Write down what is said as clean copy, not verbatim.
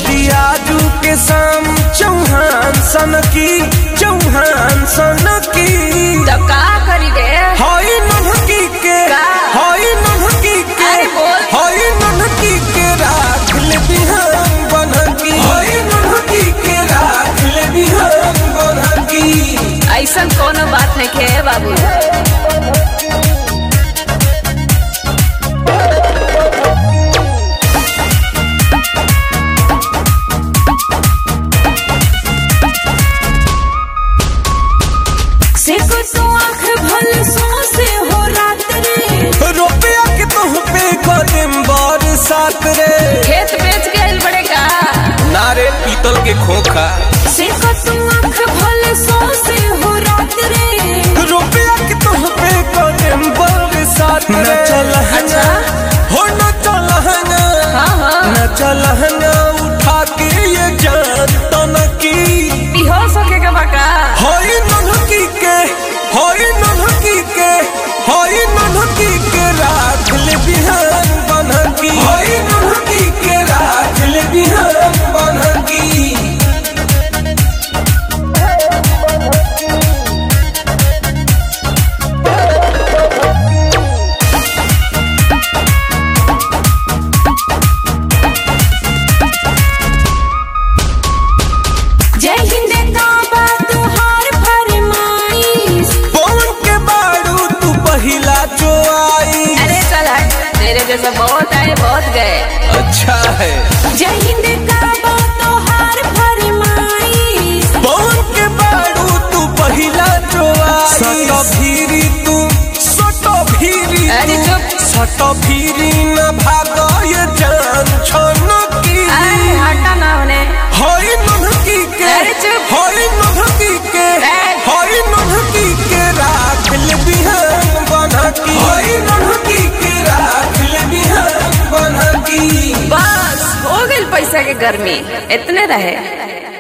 दियाजू के शाम चौहान सन की तो का करी रे हई नन्हकी के राख ले बिहान बनकी ऐसा कोनो बात नहीं के बाबू। रुपया के तुह पे कदम बरसात रे खेत बेच के आइल बड़े का नारे पीतल के खोखा रुपया के तुह पे कदम बरसात रे अच्छा हो न चलहना उठा के ये जान तनकी हो सके का बका हई नन्हकी के राख ले बिहान बनकी जय हिंद का तुहार फरमाइश पवन के बाड़ू तू पहिला जो आई अरे चल हट तेरे जैसे बहुत आए बहुत गए। अच्छा है जय हिंद का तुहार फरमाइश पवन के बाड़ू तू पहिला जो आई अरे चुप सटो भीरी न भागो ये जान छनकी अरे हटा ना होने हई नन्हकी के अरे चुप राख ले बिहान बनकी बस हो गई पैसा के गर्मी इतने रहे।